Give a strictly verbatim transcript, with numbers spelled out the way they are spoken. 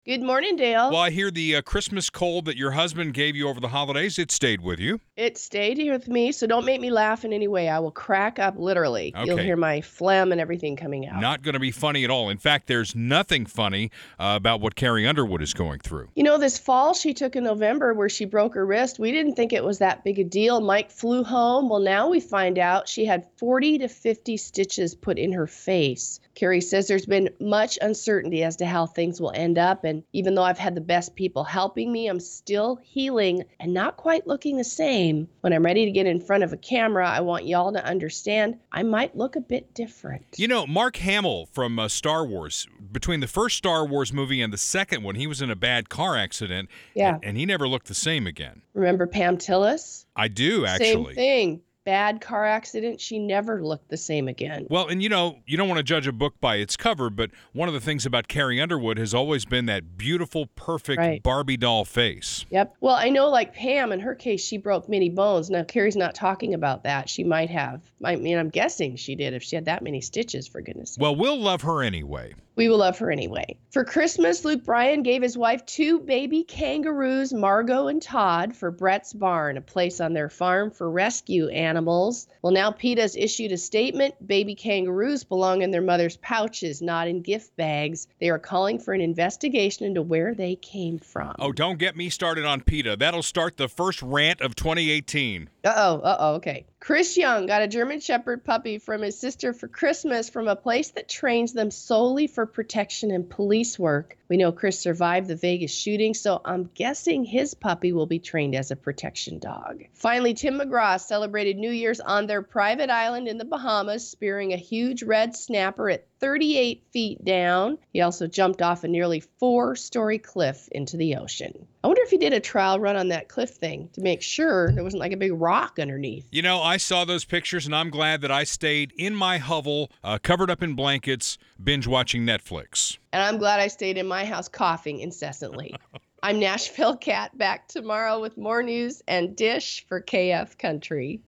Good morning, Dale. Well, I hear the uh, Christmas cold that your husband gave you over the holidays, it stayed with you. It stayed here with me, so don't make me laugh in any way. I will crack up literally. You'll Okay. hear my phlegm and everything coming out. Not going to be funny at all. In fact, there's nothing funny uh, about what Carrie Underwood is going through. You know, this fall she took in November where she broke her wrist, we didn't think it was that big a deal. Mike flew home. Well, now we find out she had forty to fifty stitches put in her face. Carrie says there's been much uncertainty as to how things will end up. And even though I've had the best people helping me, I'm still healing and not quite looking the same. When I'm ready to get in front of a camera, I want y'all to understand I might look a bit different. You know, Mark Hamill from uh, Star Wars, between the first Star Wars movie and the second one, he was in a bad car accident. Yeah. And, and he never looked the same again. Remember Pam Tillis? I do, actually. Same thing. Bad car accident. She never looked the same again. Well, and you know, you don't want to judge a book by its cover, but one of the things about Carrie Underwood has always been that beautiful, perfect Right. Barbie doll face. Yep. Well, I know like Pam, in her case, she broke many bones. Now, Carrie's not talking about that. She might have. I mean, I'm guessing she did if she had that many stitches, for goodness sake. Well, we'll love her anyway. We will love her anyway. For Christmas, Luke Bryan gave his wife two baby kangaroos, Margot and Todd, for Brett's Barn, a place on their farm for rescue animals. Well, now PETA's issued a statement. Baby kangaroos belong in their mother's pouches, not in gift bags. They are calling for an investigation into where they came from. Oh, don't get me started on PETA. That'll start the first rant of twenty eighteen. Uh-oh, uh-oh, okay. Chris Young got a German Shepherd puppy from his sister for Christmas from a place that trains them solely for protection and police work. We know Chris survived the Vegas shooting, so I'm guessing his puppy will be trained as a protection dog. Finally, Tim McGraw celebrated New Year's on their private island in the Bahamas, spearing a huge red snapper at thirty-eight feet down. He also jumped off a nearly four-story cliff into the ocean. I wonder if he did a trial run on that cliff thing to make sure there wasn't like a big rock underneath. You know, I saw those pictures, and I'm glad that I stayed in my hovel, uh, covered up in blankets, binge-watching Netflix. And I'm glad I stayed in my house coughing incessantly. I'm Nashville Cat, back tomorrow with more news and Dish for K F Country.